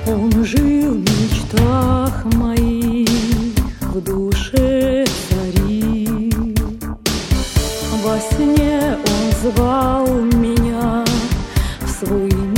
Он жил в мечтах моих, в душе царил. Во сне он звал меня в свой